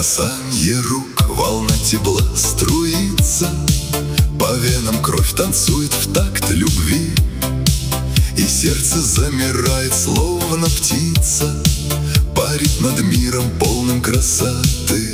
касанье рук, волна тепла струится, по венам кровь танцует в такт любви, и сердце замирает, словно птица, парит над миром, полным красоты.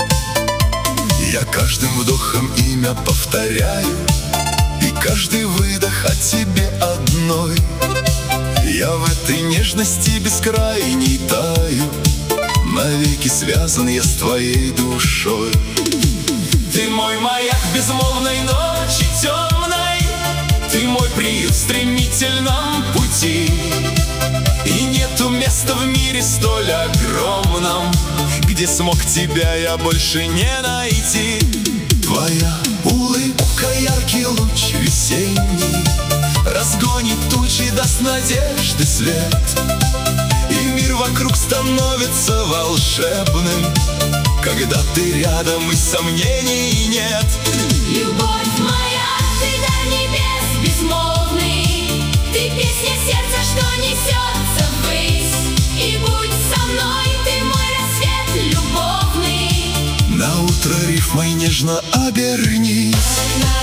Я каждым вдохом имя повторяю, и каждый выдох о тебе одной. Я в этой нежности бескрайней таю, навеки связан я с твоей душой. Ты мой маяк в безмолвной ночи темной, ты мой приют в стремительном пути, и нету места в мире столь огромном, где смог тебя я больше не найти. Твоя улыбка — яркий луч весенний, разгонит тучи, даст надежды свет, и мир вокруг становится волшебным, когда ты рядом и сомнений нет. Любовь моя, ты до небес безмолвный, ты песня сердца, что несется ввысь, и будь со мной, ты мой рассвет любовный. На утро рифмой нежно обернись.